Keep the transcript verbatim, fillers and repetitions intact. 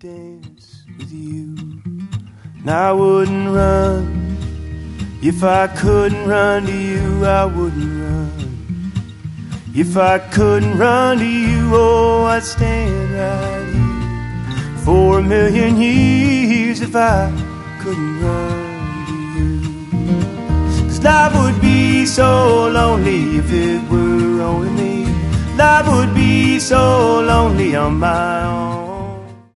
dance with you. And I wouldn't run if I couldn't run to you. I wouldn't run if I couldn't run to you. Oh, I'd stand right here for a million years if I couldn't run to you. 'Cause life would be so lonely if it were only me. Life would be so lonely on my own.